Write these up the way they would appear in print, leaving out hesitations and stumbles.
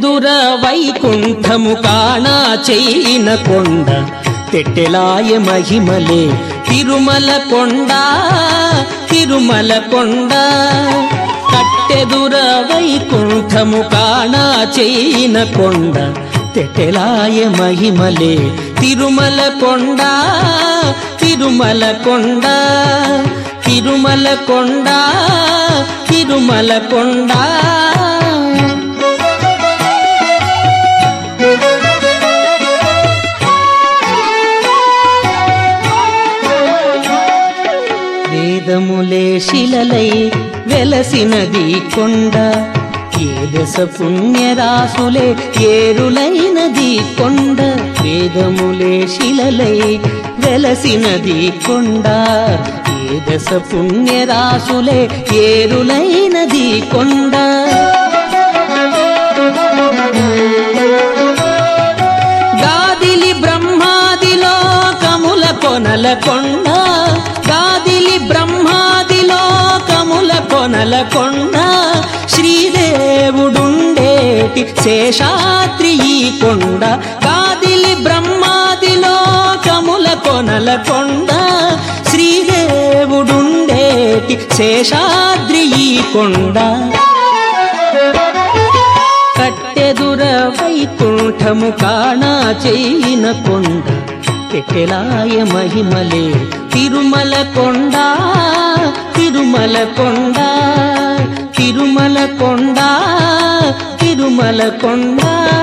కట్టెదుర వైకుంఠము కాణా చేయిన కొండ తెట్టెలాయ మహిమలే తిరుమల కొండ తిరుమల కొండ కట్టెదుర వైకుంఠము కాణా చేయిన కొండ తెట్టెలాయ మహిమలే తిరుమల కొండ తిరుమల కొండ తిరుమల కొండ తిరుమల కొండ వేదములే శిలలై వెలసినది కొండ ఏ దశ పుణ్యరాసులే ఏరులైనది కొండ వేదములే శిలలై వెలసినది కొండ ఏ దశ పుణ్యరాసులే ఏరులైనది కొండ గాదిలి బ్రహ్మాదిలో కముల కొనల కొండ గాదిలి బ్రహ్మాదిలో కముల కొనల కొండ శ్రీదేవుడుండేటి శేషాద్రి ఈ కొండ గాదిలి బ్రహ్మాదిలో కముల కొనల కొండ శ్రీదేవుడుండేటి శేషాద్రి ఈ కొండ కట్టెదుర వైకుంఠము కాణా చేయిన కొండ తెట్టెలాయ మహిమలే తిరుమల కొండ తిరుమల కొండ తిరుమల కొండ తిరుమల కొండ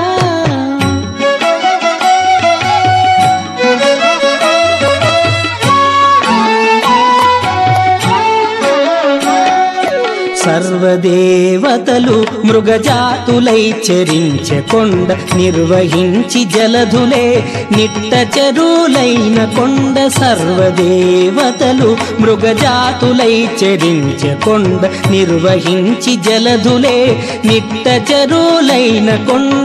సర్వదేవతలు మృగజాతులై చరించె కొండ నిర్వహించి జలధులే నిట్ట చెరులైన కొండ సర్వదేవతలు మృగజాతులై చరించె కొండ నిర్వహించి జలధులే నిట్ట చెరులైన కొండ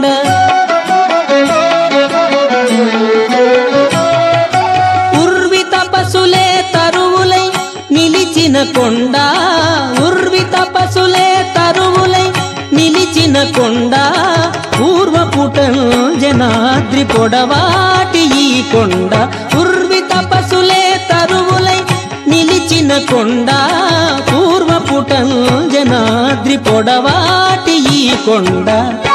ఉర్వి తపసులే తరువులై నిలిచిన కొండ ఉర్వి తపసులే తరువులై నిలిచిన కొండ పూర్వపుటంజనాద్రి పొడవాటి ఈ కొండ ఉర్వి తపసులే తరువులై నిలిచిన కొండ పూర్వపుటంజనాద్రి పొడవాటి ఈ కొండ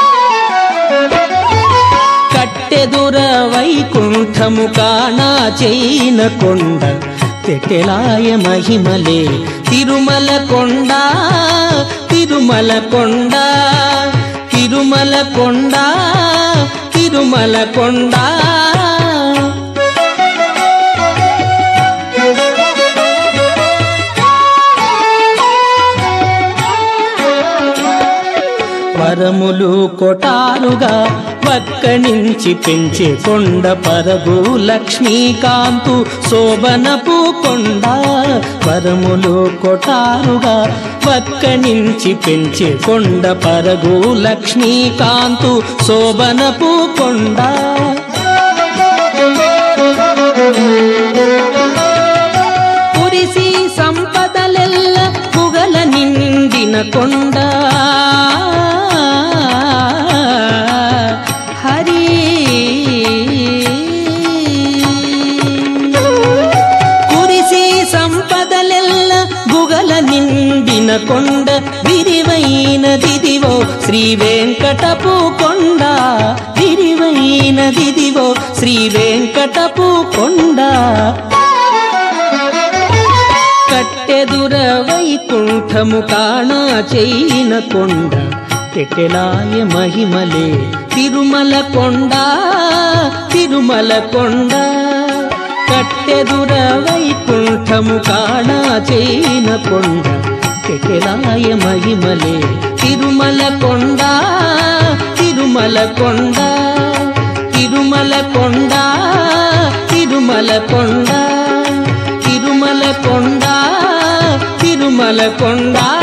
కట్టెదుర వైకుంఠము కాణా చేయిన కొండ తెట్టెలాయ మహిమలే తిరుమల కొండ తిరుమల కొండ తిరుమల కొండ తిరుమల కొండ వరములు కొటారుగా వక్కనించి పెంచే కొండ పరగు లక్ష్మీకాంతు శోభనపు కొండ వరములు కొటారుగా వక్కనించి పెంచే కొండ పరగు లక్ష్మీకాంతు శోభనపు కొండ పురిసి సంపదలెల్ల పుగల నిండిన కొండ నిండిన కొండ విరివైనదిదివో శ్రీ వెంకటపు కొండ విరివైనదిదివో శ్రీ వెంకటపు కొండ కట్టెదుర వైకుంఠము కాణా చేయిన కొండ తెట్టెలాయ మహిమలే తిరుమల కొండ తిరుమల కొండ కట్టెదుర వైకుంఠము కాణా చేయిన కొండ తెట్టెలాయ మహిమలే తిరుమల కొండ తిరుమల కొండ తిరుమల కొండ తిరుమల కొండ తిరుమల కొండ తిరుమల కొండ